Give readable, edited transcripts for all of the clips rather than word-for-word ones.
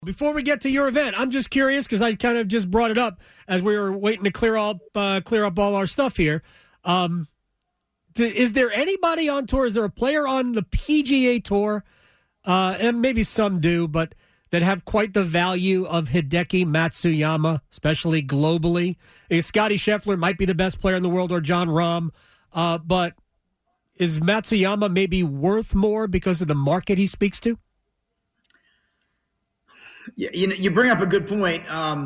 Before we get to your event, I'm just curious because I kind of just brought it up as we were waiting to clear up all our stuff here. Is there anybody on tour? Is there a player on the PGA Tour, and maybe some do, but that have quite the value of Hideki Matsuyama, especially globally? Scotty Scheffler might be the best player in the world, or Jon Rahm, but is Matsuyama maybe worth more because of the market he speaks to? Yeah, you bring up a good point.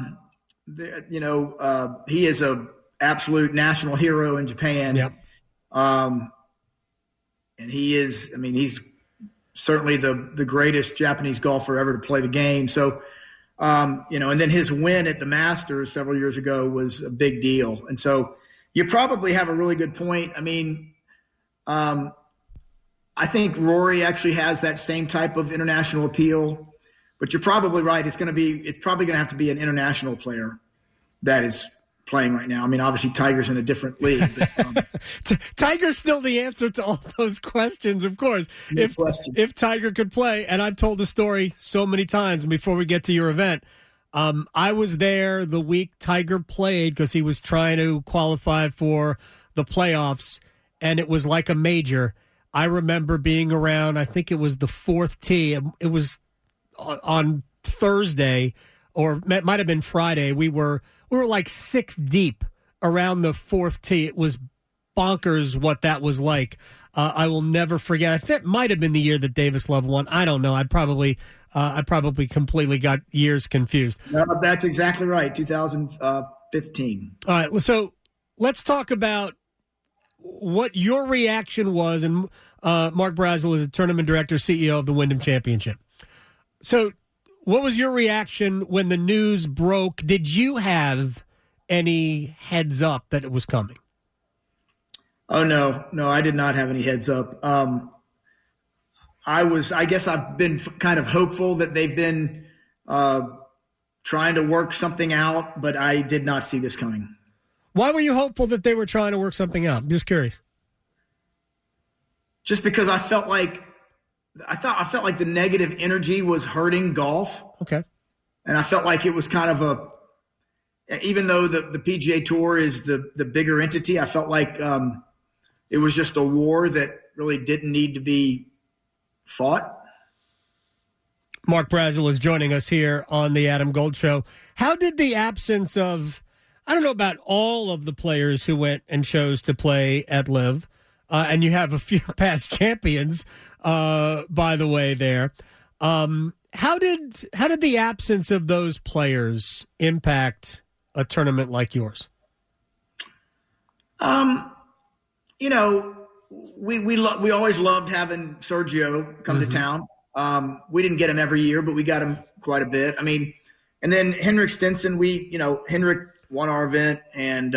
He is a absolute national hero in Japan. Yep. And he is, he's certainly the greatest Japanese golfer ever to play the game. So, and then his win at the Masters several years ago was a big deal. And so you probably have a really good point. I think Rory actually has that same type of international appeal. But you're probably right. It's probably going to have to be an international player that is playing right now. Obviously Tiger's in a different league. But, Tiger's still the answer to all those questions, of course. No if question. If Tiger could play, and I've told the story so many times, and before we get to your event, I was there the week Tiger played because he was trying to qualify for the playoffs, and it was like a major. I remember being around, I think it was the fourth tee. It was on Thursday, or it might have been Friday. We were like 6 deep around the fourth tee. It was bonkers what that was like. I will never forget. I think it might have been the year that Davis Love won. I don't know. I probably completely got years confused. No, that's exactly right. 2015. All right. So let's talk about what your reaction was. And Mark Brazel is the tournament director, CEO of the Wyndham Championship. So what was your reaction when the news broke? Did you have any heads up that it was coming? Oh, no, I did not have any heads up. I guess I've been kind of hopeful that they've been trying to work something out, but I did not see this coming. Why were you hopeful that they were trying to work something out? I'm just curious. Just because I felt like the negative energy was hurting golf. Okay. And I felt like it was kind of even though the PGA Tour is the bigger entity, I felt like it was just a war that really didn't need to be fought. Mark Brazel is joining us here on the Adam Gold Show. How did the absence of, I don't know about all of the players who went and chose to play at LIV, and you have a few past champions, by the way, there. How did the absence of those players impact a tournament like yours? We always loved having Sergio come to town. We didn't get him every year, but we got him quite a bit. And then Henrik Stenson, Henrik won our event, and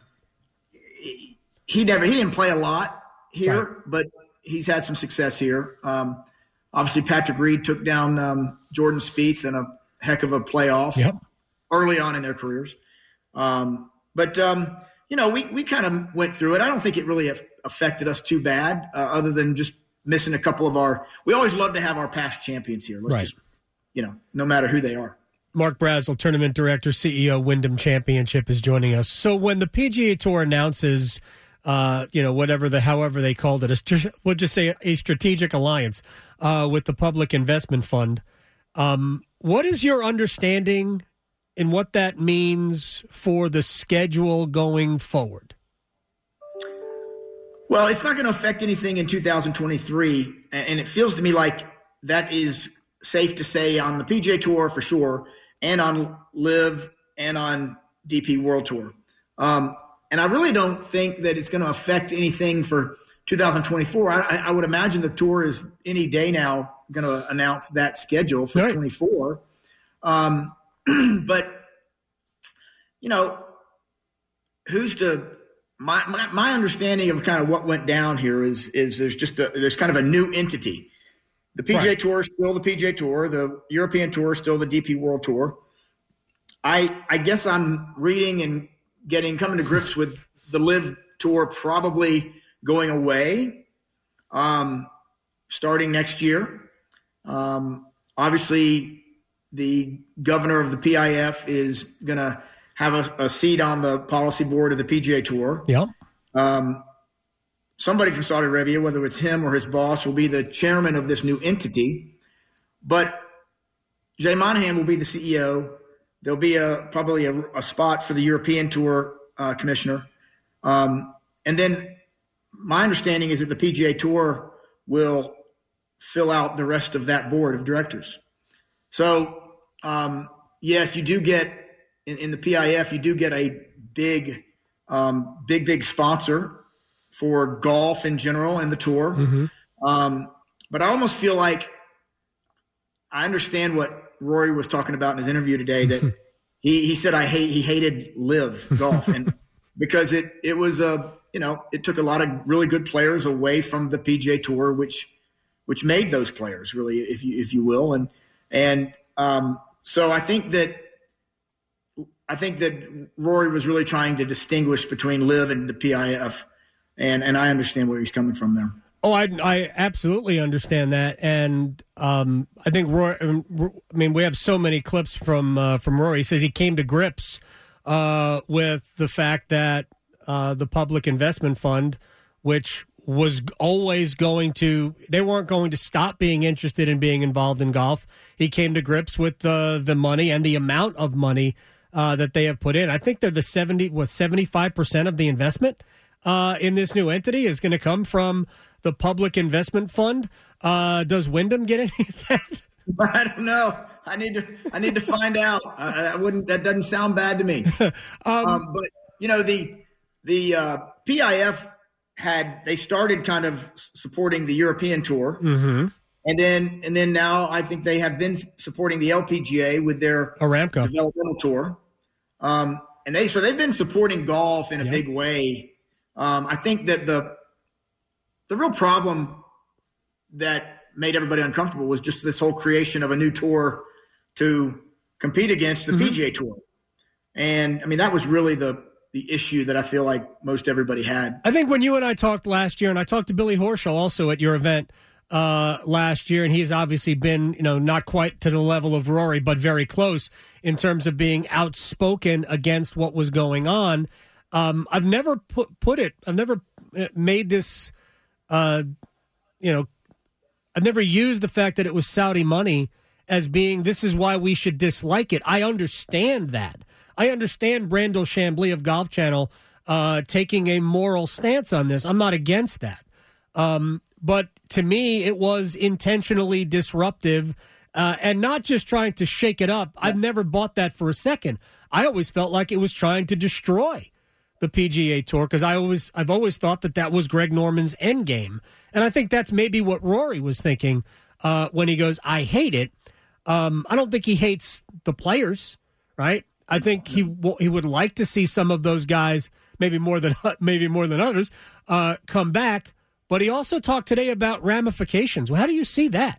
he didn't play a lot here, right, but he's had some success here. Obviously, Patrick Reed took down Jordan Spieth in a heck of a playoff early on in their careers. We kind of went through it. I don't think it really affected us too bad, other than just missing a couple of we always love to have our past champions here. Let's just, no matter who they are. Mark Brazel, tournament director, CEO, Wyndham Championship, is joining us. So when the PGA Tour announces however they called it, we'll just say a strategic alliance with the Public Investment Fund. What is your understanding in what that means for the schedule going forward? Well, it's not going to affect anything in 2023, and it feels to me like that is safe to say on the PGA Tour for sure, and on LIV and on DP World Tour. And I really don't think that it's going to affect anything for 2024. I would imagine the tour is any day now going to announce that schedule for 24. But, my understanding of kind of what went down here is there's kind of a new entity. The PGA Tour is still the PGA Tour. The European Tour is still the DP World Tour. I guess I'm reading and coming to grips with the LIV Tour probably going away starting next year. Obviously, the governor of the PIF is going to have a seat on the policy board of the PGA Tour. Yeah. Somebody from Saudi Arabia, whether it's him or his boss, will be the chairman of this new entity. But Jay Monahan will be the CEO. There'll be probably a spot for the European Tour commissioner. And then my understanding is that the PGA Tour will fill out the rest of that board of directors. So, yes, you do get in the PIF, you do get a big sponsor for golf in general and the tour. Mm-hmm. But I almost feel like I understand what Rory was talking about in his interview today, that he said he hated live golf, and because it was it took a lot of really good players away from the PGA Tour, which made those players really, if you will, and so I think that Rory was really trying to distinguish between live and the PIF, and I understand where he's coming from there. Oh, I absolutely understand that, and I think Rory. I mean, we have so many clips from Rory. He says he came to grips with the fact that the Public Investment Fund, which was always they weren't going to stop being interested in being involved in golf. He came to grips with the money and the amount of money that they have put in. I think they're 75% of the investment in this new entity is going to come from the Public Investment Fund. Does Wyndham get any of that? I don't know. I need to find out. That doesn't sound bad to me. But the PIF they started kind of supporting the European Tour, mm-hmm. and then now I think they have been supporting the LPGA with their Aramco developmental tour, and they've been supporting golf in a big way. I think that the real problem that made everybody uncomfortable was just this whole creation of a new tour to compete against the mm-hmm. PGA Tour. And, I mean, that was really the issue that I feel like most everybody had. I think when you and I talked last year, and I talked to Billy Horschel also at your event last year, and he's obviously been, not quite to the level of Rory, but very close in terms of being outspoken against what was going on. I've never I've never made this, I've never used the fact that it was Saudi money as being, this is why we should dislike it. I understand that. I understand Brandel Chambly of Golf Channel taking a moral stance on this. I'm not against that. But to me, it was intentionally disruptive and not just trying to shake it up. I've never bought that for a second. I always felt like it was trying to destroy the PGA Tour, because I've always thought that was Greg Norman's end game. And I think that's maybe what Rory was thinking when he goes, I hate it. I don't think he hates the players, right? I think he would like to see some of those guys, maybe more than others, come back. But he also talked today about ramifications. Well, how do you see that?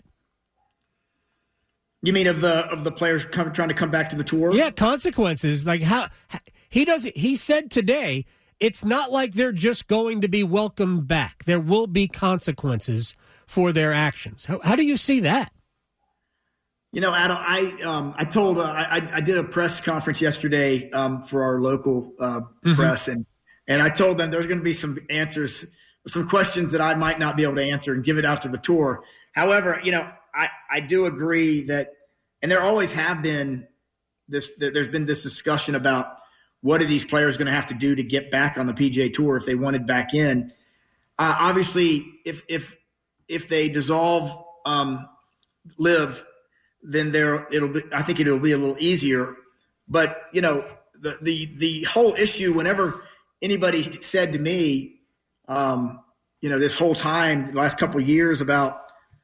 You mean of the players trying to come back to the tour? Yeah, consequences. Like how he said today, it's not like they're just going to be welcomed back. There will be consequences for their actions. How do you see that? Adam, I told I did a press conference yesterday for our local mm-hmm. press, and I told them there's going to be some answers, some questions that I might not be able to answer and give it out to the tour. However, I do agree that, and there always have been there's been this discussion about what are these players going to have to do to get back on the PGA Tour if they wanted back in. Obviously, if they dissolve live, then I think it'll be a little easier. But the whole issue, whenever anybody said to me, this whole time, the last couple of years about,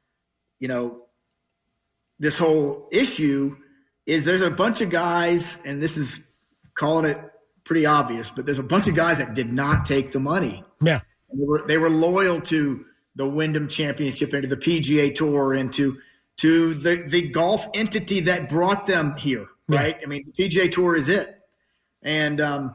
this whole issue is there's a bunch of guys, and this is calling it pretty obvious, but there's a bunch of guys that did not take the money. Yeah. And they were loyal to the Wyndham Championship and to the PGA Tour and to the golf entity that brought them here, right? Yeah. I mean, the PGA Tour is it. And, I'm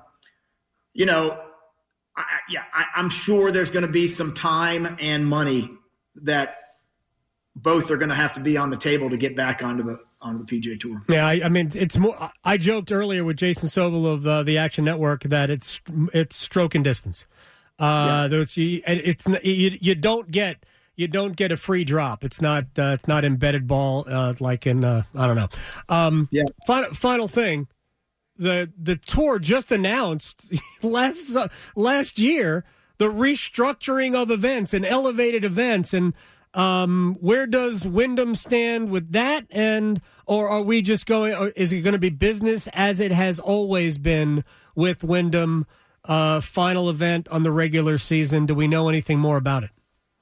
sure there's going to be some time and money that both are going to have to be on the table to get back onto onto the PGA Tour. Yeah, I mean, it's more. I joked earlier with Jason Sobel of the Action Network that it's stroke and distance. You don't get a free drop. It's not embedded ball like in I don't know. Final thing. The tour just announced last year the restructuring of events and elevated events, and where does Wyndham stand with that? Or are we just going? Or is it going to be business as it has always been with Wyndham? Final event on the regular season. Do we know anything more about it?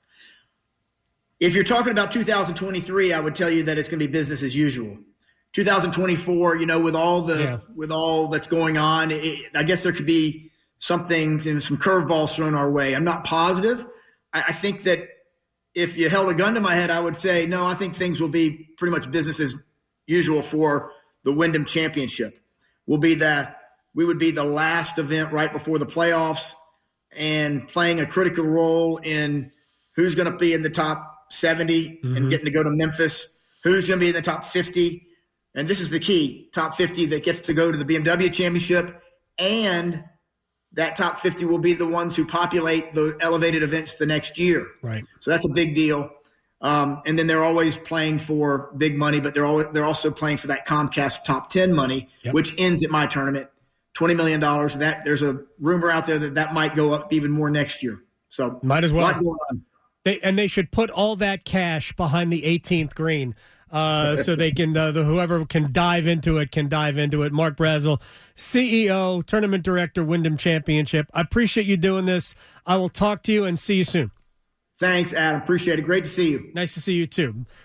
If you're talking about 2023, I would tell you that it's going to be business as usual. 2024, with all that's going on, I guess there could be something and some curveballs thrown our way. I'm not positive. I think that if you held a gun to my head, I would say, no, I think things will be pretty much business as usual for the Wyndham Championship. We would be the last event right before the playoffs and playing a critical role in who's going to be in the top 70 and getting to go to Memphis, who's going to be in the top 50. And this is the key, top 50 that gets to go to the BMW Championship, and that top 50 will be the ones who populate the elevated events the next year. Right. So that's a big deal. And then they're always playing for big money, but they're also playing for that Comcast top 10 money, which ends at my tournament, $20 million. That there's a rumor out there that might go up even more next year. So might as well. They should put all that cash behind the 18th green. So they can, whoever can dive into it can dive into it. Mark Brazel, CEO, Tournament Director, Wyndham Championship. I appreciate you doing this. I will talk to you and see you soon. Thanks, Adam. Appreciate it. Great to see you. Nice to see you, too.